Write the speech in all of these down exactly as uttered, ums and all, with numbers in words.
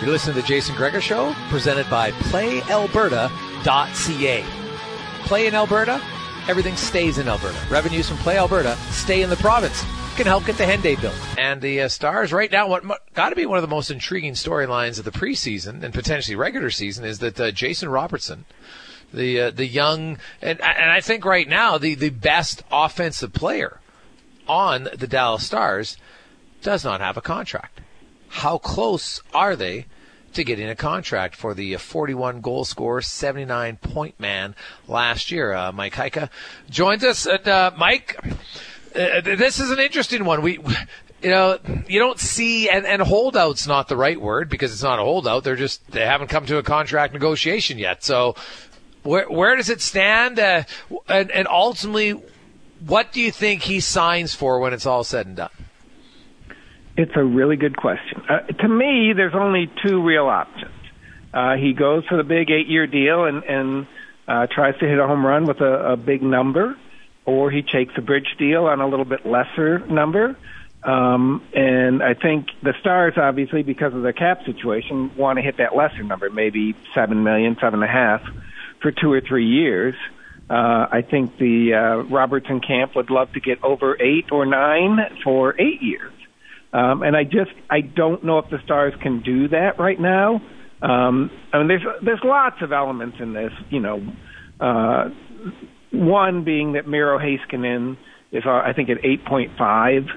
You listen to the Jason Gregor Show, presented by play alberta dot c a. Play in Alberta, everything stays in Alberta. Revenues from Play Alberta stay in the province. Can help get the Henday built. And the uh, Stars right now, what got to be one of the most intriguing storylines of the preseason and potentially regular season is that uh, Jason Robertson, the uh, the young, and, and I think right now the, the best offensive player on the Dallas Stars, does not have a contract. How close are they to getting a contract for the forty-one goal scorer, seventy-nine point man last year? Uh, Mike Heika joins us. And, uh, Mike, uh, this is an interesting one. We, you know, you don't see, and, and holdout's not the right word because it's not a holdout. They're just, they haven't come to a contract negotiation yet. So where, where does it stand? Uh, and, and ultimately, what do you think he signs for when it's all said and done? It's a really good question. Uh, to me, there's only two real options. Uh, he goes for the big eight-year deal and, and uh, tries to hit a home run with a, a big number, or he takes a bridge deal on a little bit lesser number. Um, and I think the Stars, obviously, because of their cap situation, want to hit that lesser number, maybe seven million dollars, seven and a half, for two or three years. Uh, I think the uh, Robertson camp would love to get over eight or nine for eight years. Um, and I just, I don't know if the Stars can do that right now. Um, I mean, there's, there's lots of elements in this, you know, uh, one being that Miro Heiskanen is, uh, I think, at eight point five,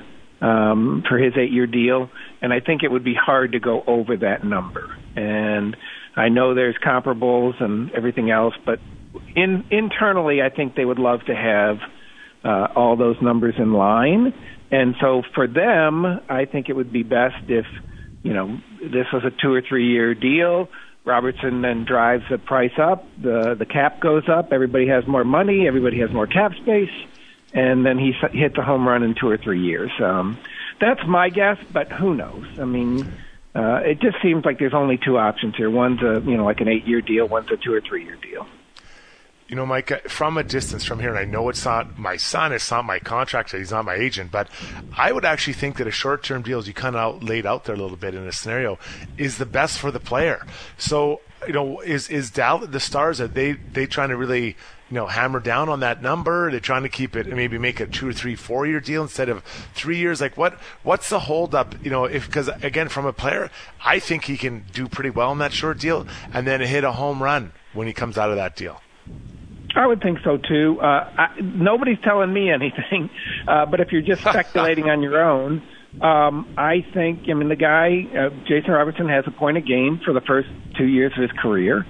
um, for his eight-year deal. And I think it would be hard to go over that number. And I know there's comparables and everything else, but in, internally, I think they would love to have, uh, all those numbers in line. And so for them, I think it would be best if, you know, this was a two or three year deal. Robertson then drives the price up, the the cap goes up, everybody has more money, everybody has more cap space, and then he hits a home run in two or three years. Um, that's my guess, but who knows? I mean, uh, it just seems like there's only two options here. One's a, you know, like an eight year deal, one's a two or three year deal. You know, Mike, from a distance from here, and I know it's not my son, it's not my contractor, he's not my agent, but I would actually think that a short-term deal, as you kind of laid out there a little bit in a scenario, is the best for the player. So, you know, is is Dallas, the Stars, are they they trying to really, you know, hammer down on that number? Are they trying to keep it, maybe make a two or three, four-year deal instead of three years? Like, what what's the hold-up? You know, if because again, from a player, I think he can do pretty well in that short deal and then hit a home run when he comes out of that deal. I would think so, too. Uh, I, nobody's telling me anything, uh, but if you're just speculating on your own, um, I think, I mean, the guy, uh, Jason Robertson, has a point a game for the first two years of his career,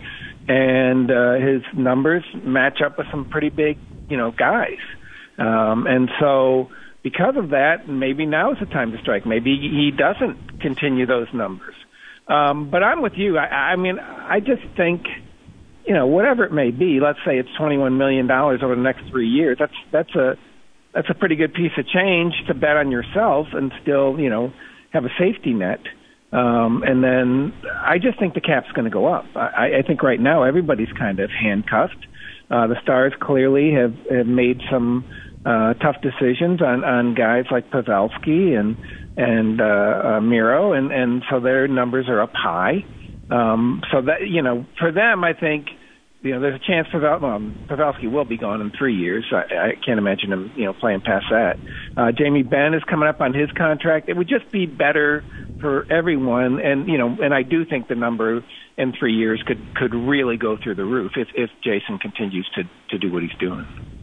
and uh, his numbers match up with some pretty big, you know, guys. Um, and so because of that, maybe now is the time to strike. Maybe he doesn't continue those numbers. Um, but I'm with you. I, I mean, I just think, you know, whatever it may be, let's say it's twenty-one million dollars over the next three years. That's that's a that's a pretty good piece of change to bet on yourself and still, you know, have a safety net. Um, and then I just think the cap's going to go up. I, I think right now everybody's kind of handcuffed. Uh, the Stars clearly have, have made some uh, tough decisions on, on guys like Pavelski and and uh, uh, Miro, and, and so their numbers are up high. Um, so that, you know, for them, I think, you know, there's a chance Pavel, um, Pavelski will be gone in three years. I, I can't imagine him, you know, playing past that. Uh, Jamie Benn is coming up on his contract. It would just be better for everyone. And, you know, and I do think the number in three years could, could really go through the roof if, if Jason continues to, to do what he's doing.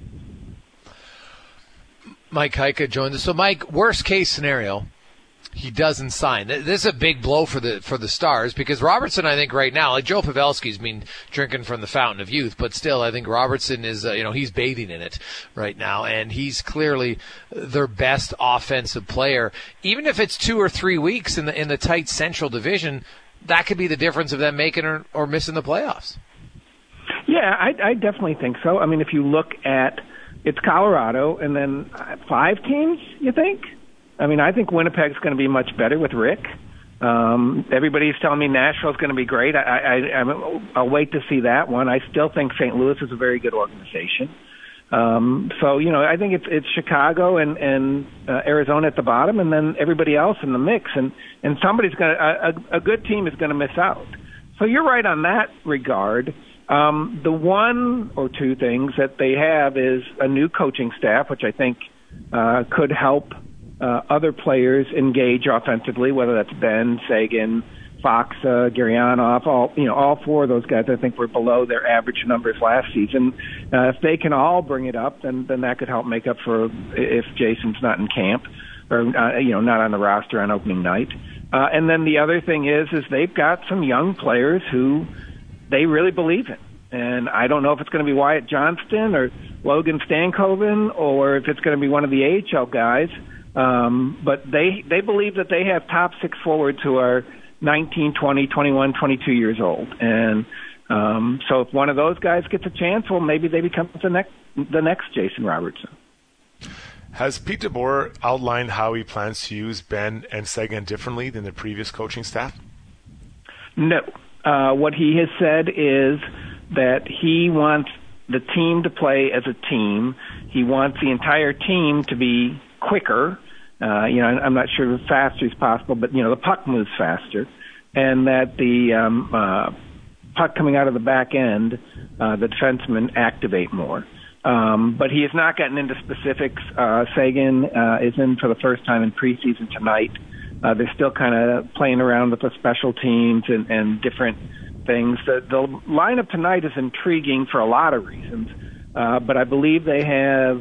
Mike Heika joins us. So, Mike, worst case scenario, he doesn't sign. This is a big blow for the for the Stars because Robertson, I think, right now, like Joe Pavelski's been drinking from the fountain of youth, but still, I think Robertson is, uh, you know, he's bathing in it right now, and he's clearly their best offensive player. Even if it's two or three weeks in the in the tight Central Division, that could be the difference of them making or, or missing the playoffs. Yeah, I, I definitely think so. I mean, if you look at it's Colorado and then five teams, you think? I mean, I think Winnipeg's going to be much better with Rick. Um, everybody's telling me Nashville's going to be great. I, I, I, I'll wait to see that one. I still think Saint Louis is a very good organization. Um, so, you know, I think it's it's Chicago and, and uh, Arizona at the bottom, and then everybody else in the mix. And, and somebody's going to, a, a good team is going to miss out. So you're right on that regard. Um, the one or two things that they have is a new coaching staff, which I think uh, could help uh, other players engage offensively, whether that's Ben, Seguin, Fox, uh, Gurianov, all you know, all four of those guys I think were below their average numbers last season. Uh, if they can all bring it up, then then that could help make up for if Jason's not in camp or uh, you know not on the roster on opening night. Uh, and then the other thing is is they've got some young players who they really believe in. And I don't know if it's going to be Wyatt Johnston or Logan Stankoven or if it's going to be one of the A H L guys. Um, but they they believe that they have top six forwards who are nineteen, twenty, twenty-one, twenty-two years old. And um, so if one of those guys gets a chance, well, maybe they become the next, the next Jason Robertson. Has Pete DeBoer outlined how he plans to use Ben and Seguin differently than the previous coaching staff? No. Uh, what he has said is that he wants the team to play as a team. He wants the entire team to be quicker. Uh, you know, I'm not sure if faster is possible, but, you know, the puck moves faster. And that the um, uh, puck coming out of the back end, uh, the defensemen activate more. Um, but he has not gotten into specifics. Uh, Seguin uh, is in for the first time in preseason tonight. Uh, they're still kind of playing around with the special teams and, and different things. The, the lineup tonight is intriguing for a lot of reasons. Uh, but I believe they have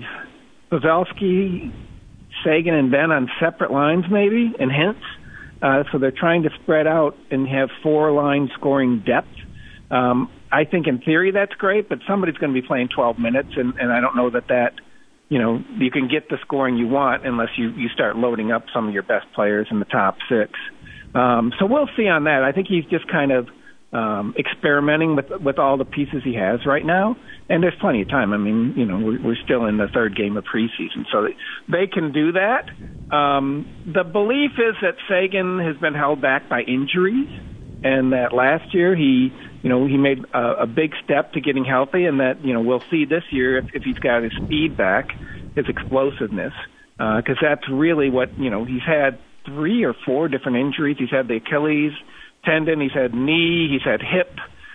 Pavelski, Seguin, and Ben on separate lines maybe, and Hintz. Uh, so they're trying to spread out and have four-line scoring depth. Um, I think in theory that's great, but somebody's going to be playing twelve minutes, and, and I don't know that that, you know, you can get the scoring you want unless you, you start loading up some of your best players in the top six. Um, so we'll see on that. I think he's just kind of um, experimenting with with all the pieces he has right now, and there's plenty of time. I mean, you know, we're, we're still in the third game of preseason, so they can do that. Um, the belief is that Seguin has been held back by injuries, and that last year he, you know, he made a, a big step to getting healthy, and that, you know, we'll see this year if, if he's got his speed back, his explosiveness, because uh, that's really what, you know, he's had three or four different injuries. He's had the Achilles tendon, he's had knee, he's had hip,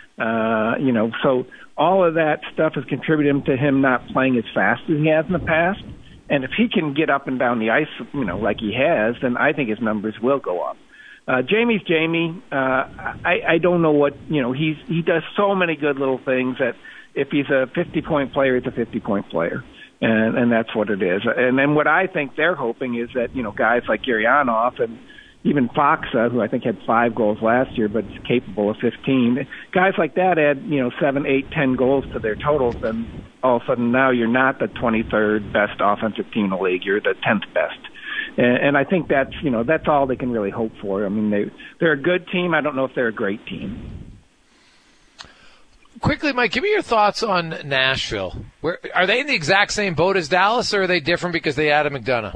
uh, you know, so all of that stuff has contributed to him not playing as fast as he has in the past. And if he can get up and down the ice, you know, like he has, then I think his numbers will go up. Uh, Jamie's Jamie. Uh, I, I don't know what, you know, he's, he does so many good little things that if he's a fifty-point player, he's a fifty-point player. And, and that's what it is. And then what I think they're hoping is that, you know, guys like Gurianov and even Foxa, who I think had five goals last year, but is capable of fifteen, guys like that add, you know, seven, eight, ten goals to their totals, and all of a sudden now you're not the twenty-third best offensive team in the league, you're the tenth best. And, and I think that's, you know, that's all they can really hope for. I mean, they, they're a good team. I don't know if they're a great team. Quickly, Mike, give me your thoughts on Nashville. Where, are they in the exact same boat as Dallas, or are they different because they added McDonough?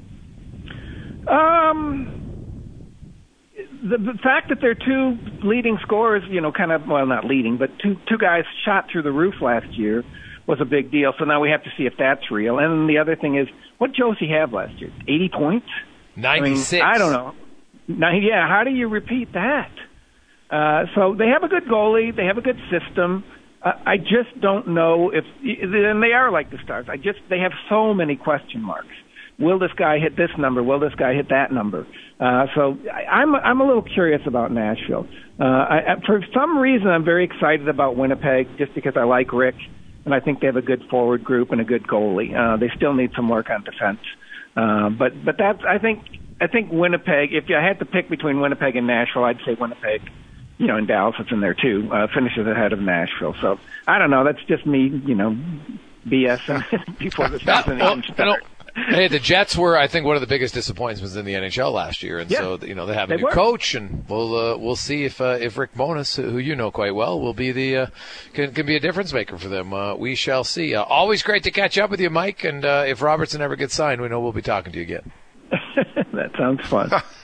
Um... The, the fact that their two leading scorers, you know, kind of, well, not leading, but two two guys shot through the roof last year was a big deal. So now we have to see if that's real. And the other thing is, what Josie have last year? eighty points? ninety-six. I, mean, I don't know. Now, yeah, how do you repeat that? Uh, so they have a good goalie. They have a good system. Uh, I just don't know if, and they are like the Stars. I just, they have so many question marks. Will this guy hit this number? Will this guy hit that number? Uh, so I, I'm I'm a little curious about Nashville. Uh, I, I, for some reason, I'm very excited about Winnipeg just because I like Rick, and I think they have a good forward group and a good goalie. Uh, they still need some work on defense, uh, but but that's I think I think Winnipeg. If I had to pick between Winnipeg and Nashville, I'd say Winnipeg. You know, and Dallas is in there too. Uh, finishes ahead of Nashville. So I don't know. That's just me. You know, BSing before the season even starts. Hey, the Jets were, I think, one of the biggest disappointments in the N H L last year, and yeah, so you know they have a they new were. coach, and we'll uh, we'll see if uh, if Rick Bowness, who you know quite well, will be the uh, can can be a difference maker for them. Uh, we shall see. Uh, always great to catch up with you, Mike, and uh, if Robertson ever gets signed, we know we'll be talking to you again. That sounds fun.